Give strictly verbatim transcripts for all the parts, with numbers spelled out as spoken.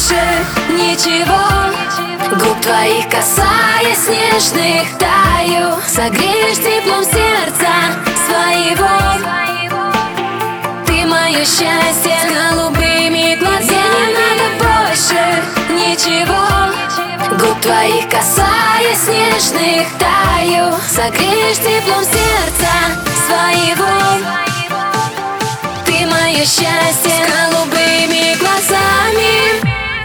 больше ничего. Губ твоих касаясь нежных таю, согреешь теплом сердца своего. Ты мое счастье с голубыми глазами. Не надо больше ничего. Губ твоих касаясь нежных таю, согреешь теплом сердца своего. Ты мое счастье с голубыми глазами.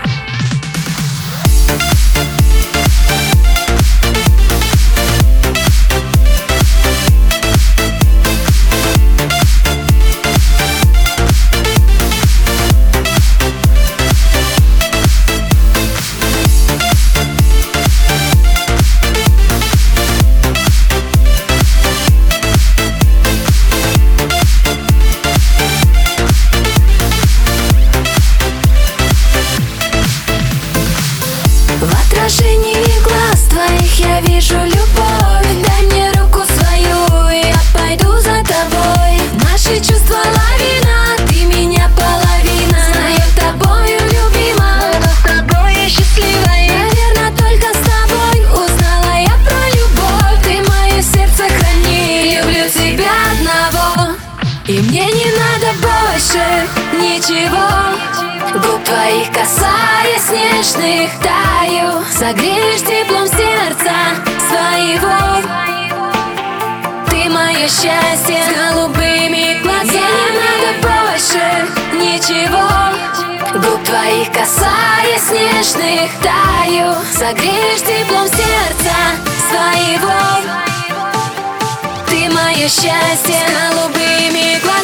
В отражении глаз твоих я вижу любовь. Дай мне руку свою, и я пойду за тобой. Наши чувства лавина, ты меня половина. Знаю, тобою любима, буду с тобой я счастливой. Наверно, только с тобой узнала я про любовь. Ты мое сердце храни, люблю тебя одного. И мне не надо больше ничего. Губ твоих касаясь нежных таю, согреешь теплом сердца своего. Ты мое счастье с голубыми глазами. Не надо больше ничего. Губ твоих касаясь нежных таю, согреешь теплом сердца своего. Ты мое счастье с голубыми глазами.